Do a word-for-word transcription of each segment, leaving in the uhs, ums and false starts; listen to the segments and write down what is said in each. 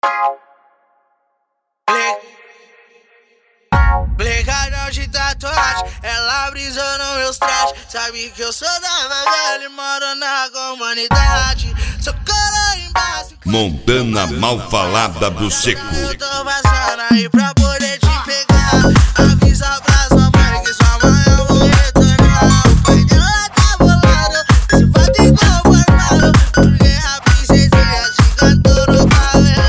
Blecadão de tatuagem, ela brisou nos meus trajes. Sabe que eu sou da Magali, moro na comunidade. Sou cara embaixo. Montana mal falada do seco. Eu tô passando aí pra poder te pegar. Avisa pra sua mãe que sua mãe eu vou retornar. O pai dela tá bolado, esse fato inconformado, porque a princesinha te cantou no favelado.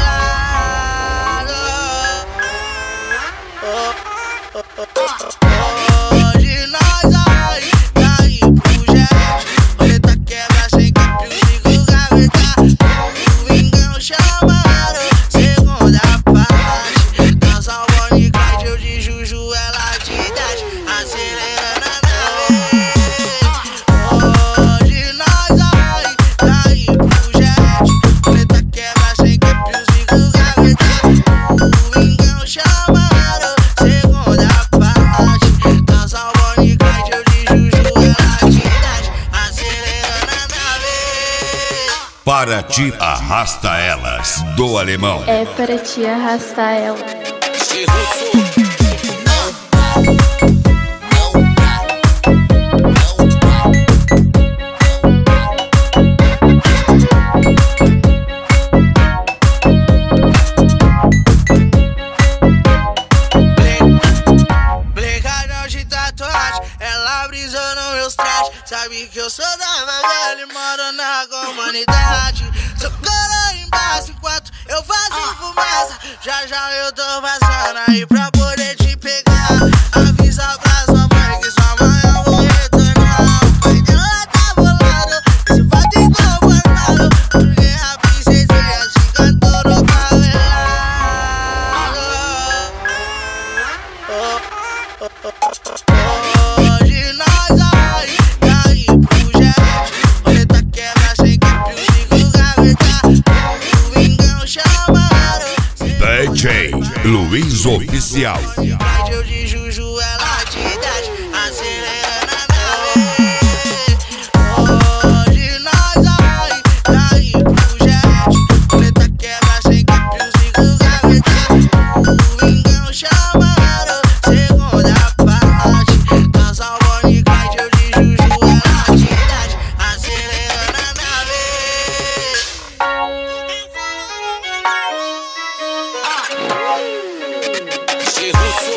Hoje nós vai cair pro jet. Roleta quebra sem clipe, o cinco gaveta. O Vingão chamaram, segunda parte. Dança o Bonnie Clyde, eu de Juju, ela de idade. Acelerando a nave. Hoje nós vai cair pro jet. Roleta quebra sem clipe, o cinco gaveta. O Vingão chamaram, segunda parte. Dança o Bonnie Clyde, eu de Juju, ela de idade. Acelerando a nave. Para ti, arrasta elas do alemão. É para te arrastar ela. Blecadão de tatuagem, ela brisou nos meus trajes. Sabe que eu sou da Magali, moro na comunidade. Sou cara embaixo enquanto eu faço fumaça. Já já eu tô passando aí pra poder te pegar. Avisa pra sua mãe que sua mãe eu vou retornar. O pai dela tá bolado, esse fato inconformado, porque a princesinha te cantou no favelado. Hoje nós vai cair pro jet. Roleta quebra sem clipe, o cinco gaveta. O Vingão chamaram, D J Luiz Oficial. eu de Juju, ela de idade. Acelerando a nave. Hoje nós vai cair pro jet. Roleta quebra sem clipe, o cinco gaveta. O Vingão chamaram, segunda parte. Dança o Bonnie Clyde, eu de Juju, ela de idade. Acelerando a nave. Russo.